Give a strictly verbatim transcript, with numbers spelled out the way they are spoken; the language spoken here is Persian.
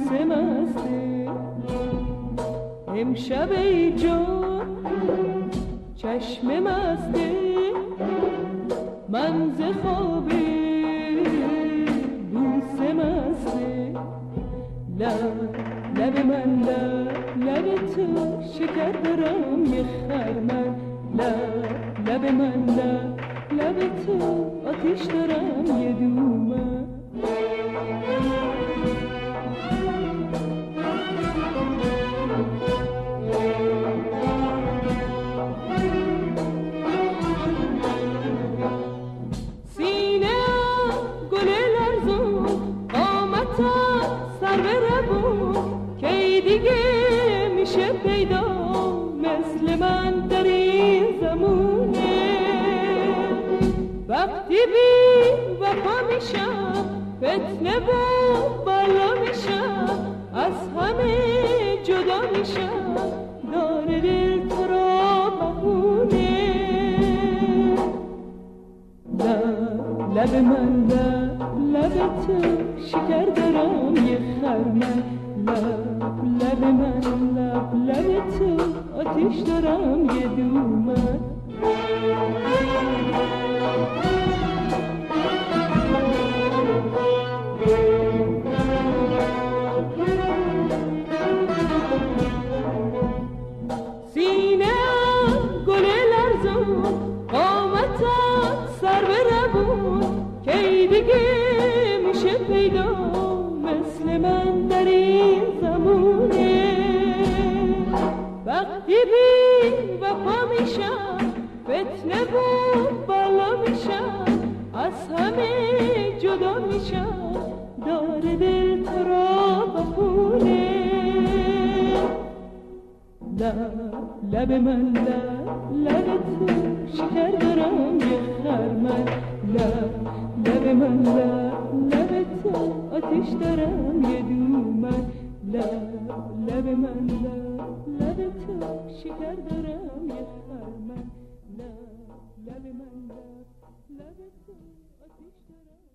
بوسه مسته امشب ای جان چشم مسته من ز خواب بوسه مسته لب لب من لب لب تو شکر دارم یه خرمن لب لب من لب لب تو آتیش دارم یه دومن سینه گل لرزون قامتا سر بربون کی دیگه میشه پیدا مثل من در این زمونه وقتی بی وفا میشم فتنه و بالا میشم از همه جدا میشم دار دل تو را بهونه لب لب من لب لب تو شکر دارم یه خرمن لب لب من لب لب تو آتیش دارم یه دومن سینه گل لرزون قامتا سر بربون کی دیگه میشه پیدا مثل من در این زمونه وقتی بی وفا میشم فتنه و بالا میشم از همه جدا میشم دار دل تو را بخونه لب لب من لب لب تو شکر دارم یه خرمن لب لب من لب لب تو آتیش دارم یه دومن لب لب من لب لب تو شکر دارم یه خرمن لب لب من لب لب تو آتیش دارم